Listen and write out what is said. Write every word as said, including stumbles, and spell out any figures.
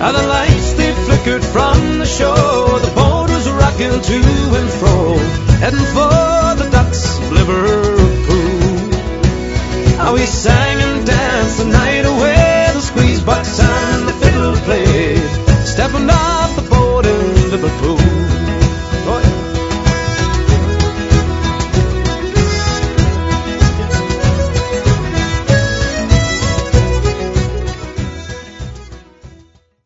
How the lights they flickered from the shore, the boat was rocking to and fro, heading for the docks of Liverpool. How we sang and danced the night away, the squeeze box and the fiddle played, stepping